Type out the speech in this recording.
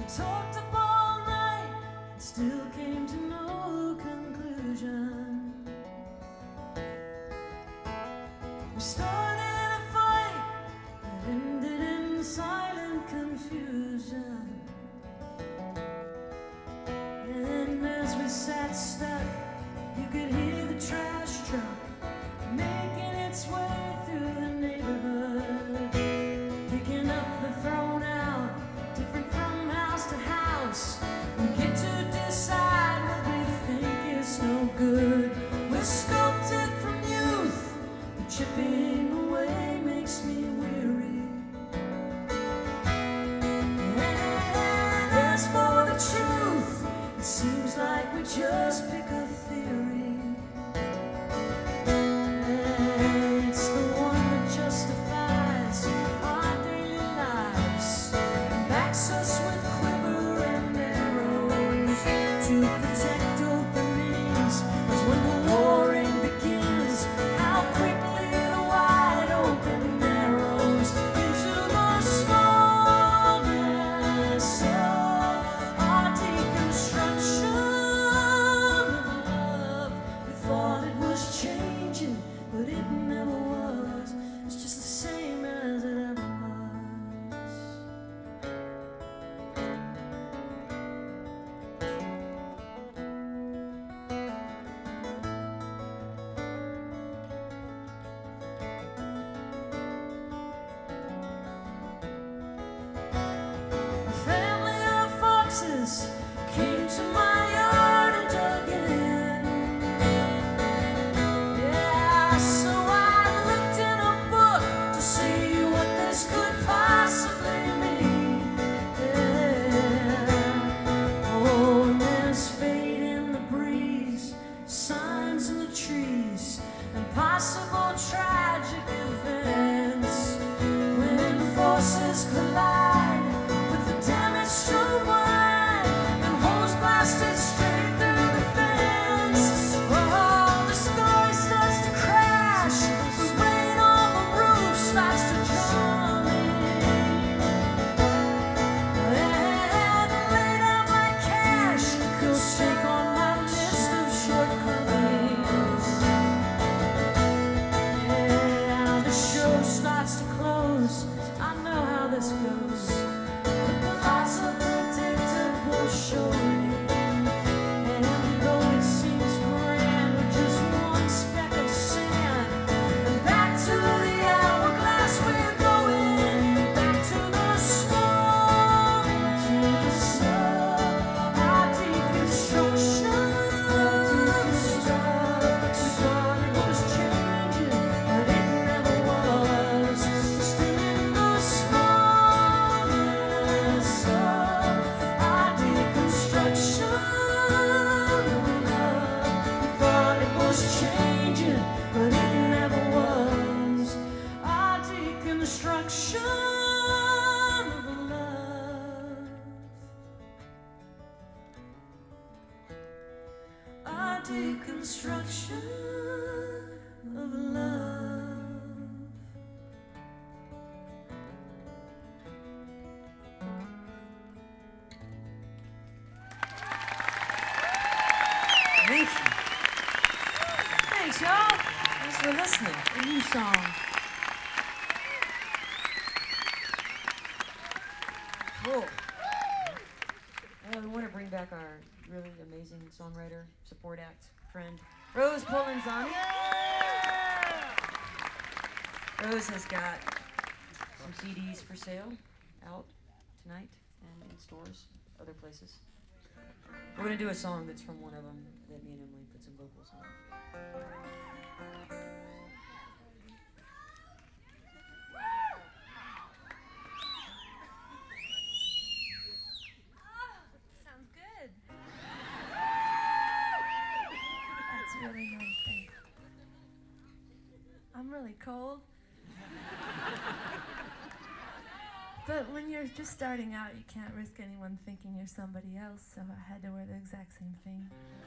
Talked up all night and still came to no conclusion. We started a fight that ended in silent confusion. And as we sat stuck, you could hear the trash truck making its way through the neighborhood, picking up the thrown out, different from house to house. We get to decide what we think is no good. We're sculpted from youth, but chipping away makes me weary. And as for the truth, it seems like we just pick a theory. And it's the one that justifies our daily lives and backs us with quiver and arrows to protect openings. As when the warring begins, how quickly the wide open narrows into the smallness of our deconstruction of love. We thought it was changing, but it never was. It's just the same as it ever was. A family of foxes came to my yard and dug in. Yeah, so I looked in a book to see what this could possibly mean. Yeah. Oh, and there's fate in the breeze, signs in the trees, and possible tragic events when forces collide with the damaged strong wide and holes blasted straight through the fence. Oh, the sky starts to crash, the rain on the roof starts to drown in. And laid out my cash, goes take on my list of shortcomings. Yeah, the show starts to close. I know how this goes. The plots are predictable showing. And though it seems grand, we're just one speck of sand. And back to the hourglass we're going. Back to the snow, to the sun. Our deconstruction. We thought it was changing, but it never was. Still in the smallness of our deconstruction of love. We thought it was changing, but it never was. Our deconstruction of love. Our deconstruction of love. Thank you. Thanks, y'all. Thanks for listening. A new song. Cool. We want to bring back our really amazing songwriter, support act, friend, Rose Polenzani. Rose has got some CDs for sale out tonight and in stores, other places. We're going to do a song that's from one of them that me and Emily put some vocals on. Sounds good. That's really nice. Thanks. I'm really cold. But when you're just starting out, you can't risk anyone thinking you're somebody else, so I had to wear the exact same thing.